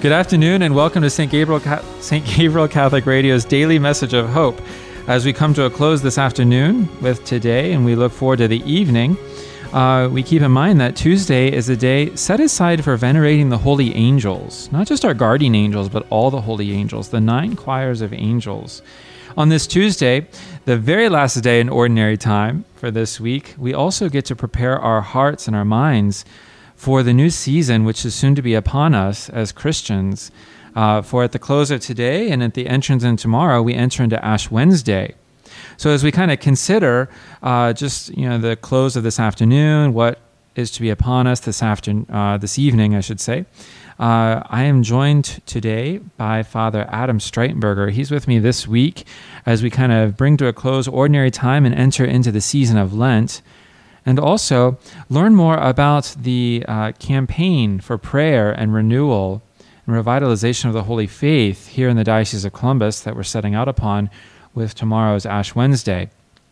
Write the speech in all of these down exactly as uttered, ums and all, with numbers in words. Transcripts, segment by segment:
Good afternoon and welcome to Saint Gabriel, Saint Gabriel Catholic Radio's daily message of hope. As we come to a close this afternoon with today and we look forward to the evening, uh, we keep in mind that Tuesday is a day set aside for venerating the holy angels, not just our guardian angels, but all the holy angels, the nine choirs of angels. On this Tuesday, the very last day in ordinary time for this week, we also get to prepare our hearts and our minds for the new season, which is soon to be upon us as Christians. Uh, for at the close of today and at the entrance in tomorrow, we enter into Ash Wednesday. So as we kind of consider uh, just you know the close of this afternoon, what is to be upon us this afternoon, uh, this evening, I should say, uh, I am joined today by Father Adam Streitenberger. He's with me this week as we kind of bring to a close ordinary time and enter into the season of Lent. And also learn more about the uh, campaign for prayer and renewal and revitalization of the Holy Faith here in the Diocese of Columbus that we're setting out upon with tomorrow's Ash Wednesday.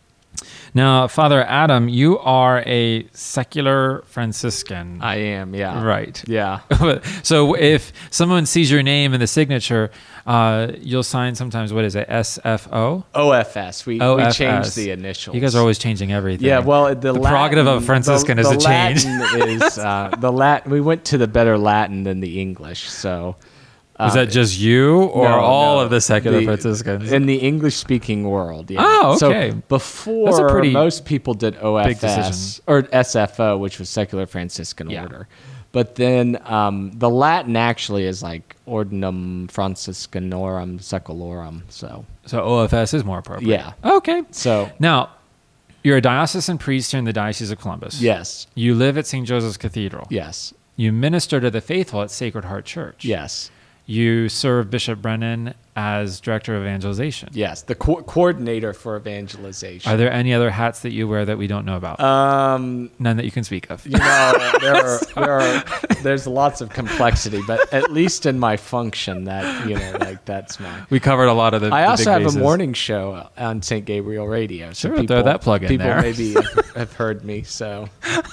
Now, Father Adam, you are a secular Franciscan. I am, yeah. Right. Yeah. So if someone sees your name in the signature, uh, you'll sign sometimes, what is it, S F O? O F S. We, O F S. we changed the initials. You guys are always changing everything. Yeah, well, the, the Latin, prerogative of a Franciscan the, is the to change. Latin is, uh, the Latin, we went to the better Latin than the English, so... Uh, is that just you or no, all no, of the secular the, Franciscans? In the English-speaking world, yeah. Oh, okay. So before, That's a pretty most people did O F S, decision. or S F O, which was Secular Franciscan Yeah. Order. But then um, the Latin actually is like Ordinum Franciscanorum Secularum, so... So O F S is more appropriate. Yeah. Okay. So... Now, you're a diocesan priest here in the Diocese of Columbus. Yes. You live at Saint Joseph's Cathedral. Yes. You minister to the faithful at Sacred Heart Church. Yes. You serve Bishop Brennan as Director of Evangelization. Yes, the co- coordinator for evangelization. Are there any other hats that you wear that we don't know about? Um, None that you can speak of. You know, there are, there are there's lots of complexity, but at least in my function, that you know, like that's my. We covered a lot of the. I the also big have bases. a morning show on Saint Gabriel Radio. So Sure, people, throw that plug in people there. maybe have, have heard me. So.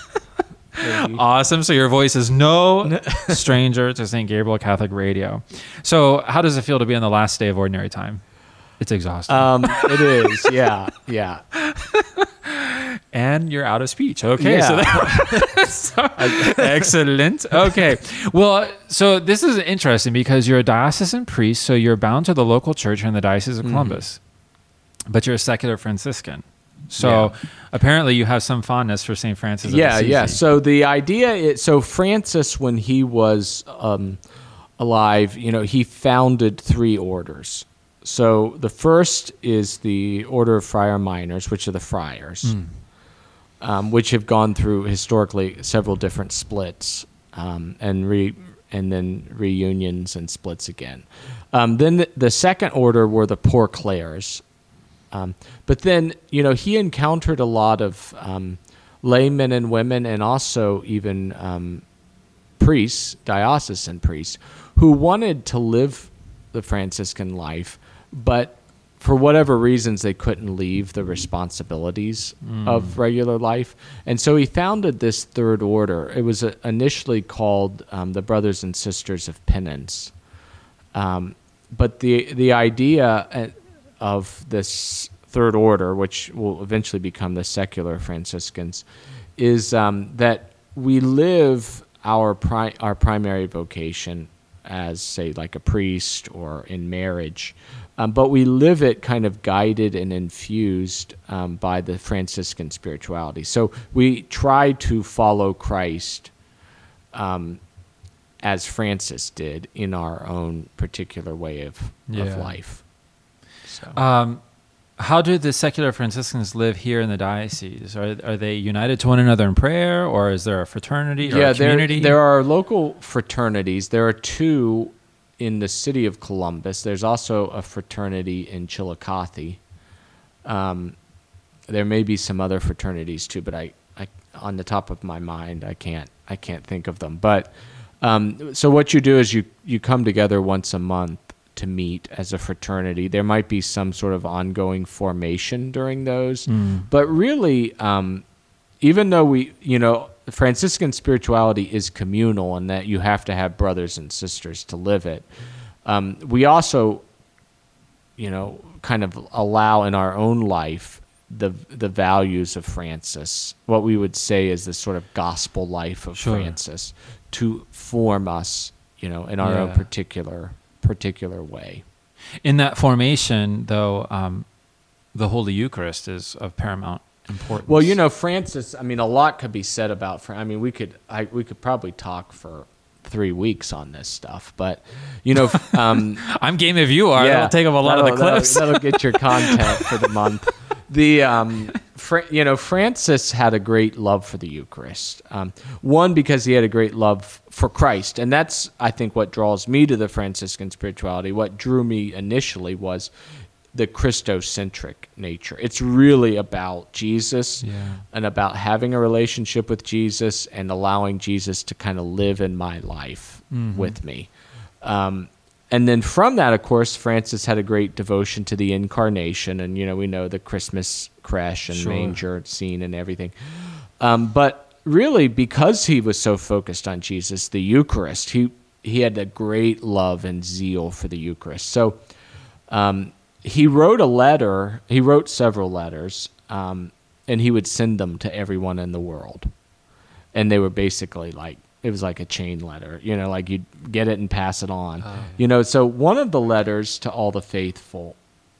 Maybe. Awesome. So your voice is no stranger to Saint Gabriel Catholic Radio. So how does it feel to be on the last day of ordinary time? It's exhausting. Um, it is. Yeah. Yeah. And you're out of speech. Okay. Yeah. So, that, so excellent. Okay. Well, so this is interesting because you're a diocesan priest, so you're bound to the local church in the Diocese of Columbus, mm-hmm. but you're a secular Franciscan. So yeah. Apparently you have some fondness for Saint Francis of Yeah, Assisi. yeah. So the idea is, so Francis, when he was um, alive, you know, he founded three orders. So the first is the Order of Friar Minors, which are the friars, mm. um, which have gone through historically several different splits um, and re and then reunions and splits again. Um, then the, the second order were the Poor Clares. Um, but then, you know, he encountered a lot of um, laymen and women and also even um, priests, diocesan priests, who wanted to live the Franciscan life, but for whatever reasons, they couldn't leave the responsibilities mm. of regular life. And so he founded this third order. It was uh, initially called um, the Brothers and Sisters of Penance. Um, but the the idea... Uh, of this third order, which will eventually become the secular Franciscans, is um, that we live our pri- our primary vocation as, say, like a priest or in marriage, um, but we live it kind of guided and infused um, by the Franciscan spirituality. So we try to follow Christ um, as Francis did in our own particular way of, yeah. of life. So. Um, how do the secular Franciscans live here in the diocese? Are are they united to one another in prayer, or is there a fraternity or yeah, a community? There, there are local fraternities. There are two in the city of Columbus. There's also a fraternity in Chillicothe. Um, there may be some other fraternities too, but I, I, on the top of my mind, I can't I can't think of them. But um, so what you do is you you come together once a month to meet as a fraternity. There might be some sort of ongoing formation during those, mm. but really, um, even though we, you know, Franciscan spirituality is communal in that you have to have brothers and sisters to live it. Um, we also, you know, kind of allow in our own life the the values of Francis, what we would say is the sort of gospel life of Sure. Francis, to form us, you know, in our Yeah. own particular particular way. In that formation, though, um, the Holy Eucharist is of paramount importance. Well, you know, Francis, I mean, a lot could be said about Fran- I mean, we could I, we could probably talk for three weeks on this stuff, but, you know, um, I'm game if you are. That'll take up a lot of the that'll- clips. That'll, that'll get your content for the month. The um, Fra- you know, Francis had a great love for the Eucharist. Um, one, because he had a great love for Christ, and that's, I think, what draws me to the Franciscan spirituality. What drew me initially was the Christocentric nature. It's really about Jesus Yeah. and about having a relationship with Jesus and allowing Jesus to kind of live in my life Mhm. with me. Um, and then from that, of course, Francis had a great devotion to the incarnation. And, you know, we know the Christmas creche and Sure. manger scene and everything. Um, but really, because he was so focused on Jesus, the Eucharist, he, he had a great love and zeal for the Eucharist. So, um, he wrote a letter, he wrote several letters, um, and he would send them to everyone in the world. And they were basically like, it was like a chain letter, you know, like you'd get it and pass it on. Oh. You know, so one of the letters to all the faithful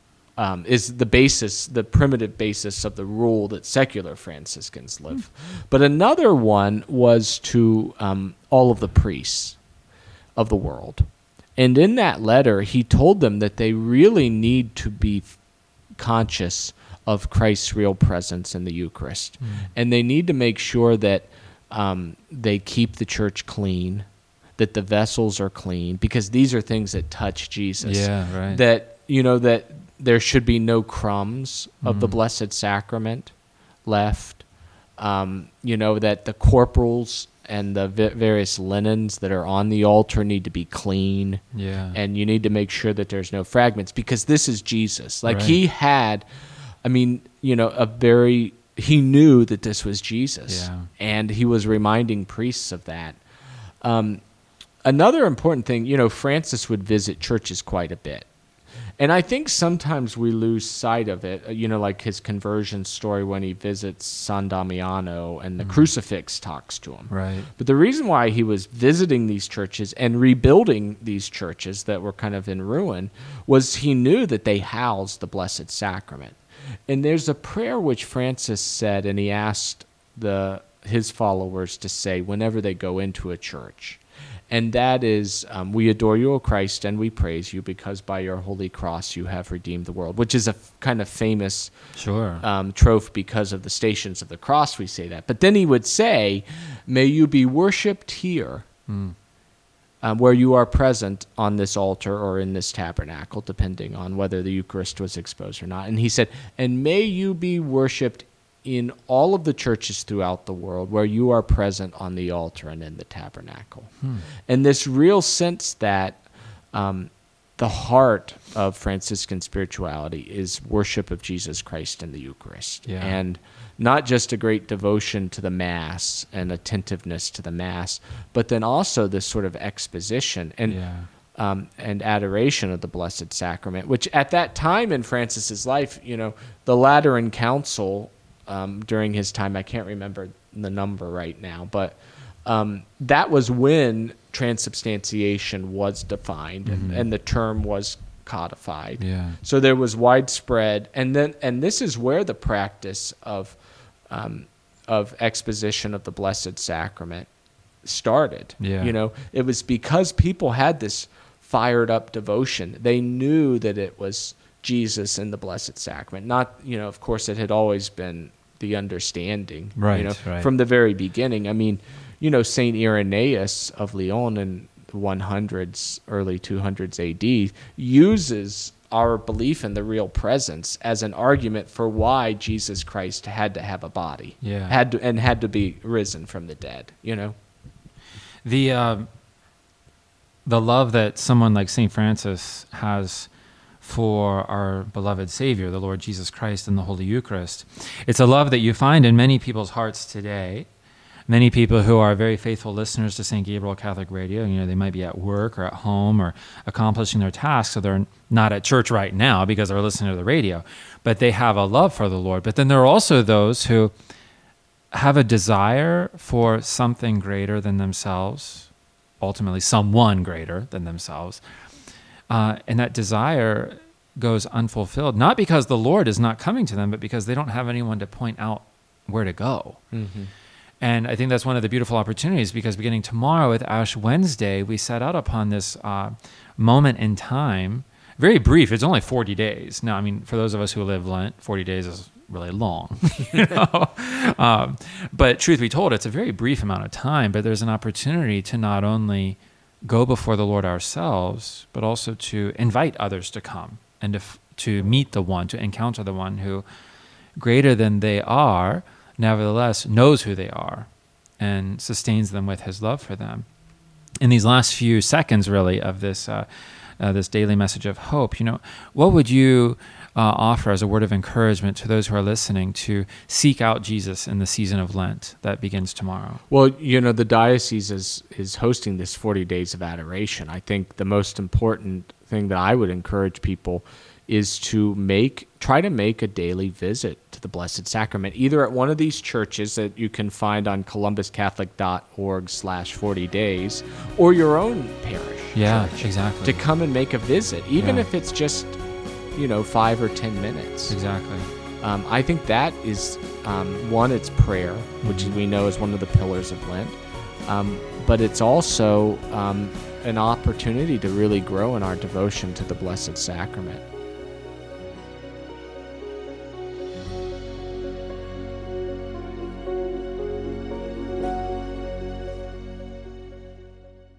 um, is the basis, the primitive basis of the rule that secular Franciscans live. But another one was to um, all of the priests of the world. And in that letter, he told them that they really need to be conscious of Christ's real presence in the Eucharist. Mm. And they need to make sure that um, they keep the church clean, that the vessels are clean, because these are things that touch Jesus. Yeah, right. That, you know, that there should be no crumbs of the Mm. Blessed Sacrament left. Um, you know, that the corporals and the v- various linens that are on the altar need to be clean. Yeah. And you need to make sure that there's no fragments, because this is Jesus. Like Right. he had, I mean, you know, a very, he knew that this was Jesus. Yeah. And he was reminding priests of that. Um, another important thing, you know, Francis would visit churches quite a bit. And I think sometimes we lose sight of it, uh, you know, like his conversion story when he visits San Damiano and the crucifix talks to him. Right. But the reason why he was visiting these churches and rebuilding these churches that were kind of in ruin was he knew that they housed the Blessed Sacrament. And there's a prayer which Francis said, and he asked the his followers to say whenever they go into a church. And that is, um, we adore you, O Christ, and we praise you, because by your holy cross you have redeemed the world, which is a f- kind of famous Sure. um, trope because of the Stations of the Cross, we say that. But then he would say, may you be worshipped here, Mm. um, where you are present on this altar or in this tabernacle, depending on whether the Eucharist was exposed or not. And he said, and may you be worshipped in all of the churches throughout the world where you are present on the altar and in the tabernacle. Hmm. And this real sense that um, the heart of Franciscan spirituality is worship of Jesus Christ in the Eucharist. Yeah. And not just a great devotion to the Mass and attentiveness to the Mass, but then also this sort of exposition and Yeah. um, and adoration of the Blessed Sacrament, which at that time in Francis's life, you know, the Lateran Council um, during his time, I can't remember the number right now, but um, that was when transubstantiation was defined and, Mhm. and the term was codified. Yeah. So there was widespread, and then and this is where the practice of um, of exposition of the Blessed Sacrament started. Yeah. You know, it was because people had this fired up devotion. They knew that it was Jesus in the Blessed Sacrament. Not, you know, of course, it had always been the understanding, Right, you know, right. from the very beginning. I mean, you know, Saint Irenaeus of Lyon in the one hundreds, early two hundreds A D, uses our belief in the real presence as an argument for why Jesus Christ had to have a body, Yeah. had to, and had to be risen from the dead, you know? The um, the love that someone like Saint Francis has for our beloved Savior, the Lord Jesus Christ, and the Holy Eucharist, it's a love that you find in many people's hearts today. many people who are very faithful listeners to Saint Gabriel Catholic Radio, you know, they might be at work or at home or accomplishing their tasks, so they're not at church right now because they're listening to the radio, but they have a love for the Lord. But then there are also those who have a desire for something greater than themselves, ultimately someone greater than themselves, uh, and that desire goes unfulfilled, not because the Lord is not coming to them, but because they don't have anyone to point out where to go. Mm-hmm. And I think that's one of the beautiful opportunities, because beginning tomorrow with Ash Wednesday, we set out upon this uh, moment in time, very brief. It's only forty days. Now, I mean, for those of us who live Lent, forty days is really long, you know. um, but truth be told, it's a very brief amount of time, but there's an opportunity to not only go before the Lord ourselves, but also to invite others to come and to, to meet the one, to encounter the one who, greater than they are, nevertheless knows who they are and sustains them with his love for them. In these last few seconds, really, of this uh, uh, this daily message of hope, you know, what would you uh, offer as a word of encouragement to those who are listening to seek out Jesus in the season of Lent that begins tomorrow? Well, you know, the diocese is is hosting this forty days of adoration. I think the most important thing that I would encourage people is to make try to make a daily visit to the Blessed Sacrament, either at one of these churches that you can find on columbus catholic dot org slash forty days, or your own parish. Yeah, church, exactly. To come and make a visit, even yeah. if it's just, you know, five or ten minutes. Exactly. Um, I think that is, um, one, it's prayer, which we know is one of the pillars of Lent, um, but it's also um, an opportunity to really grow in our devotion to the Blessed Sacrament.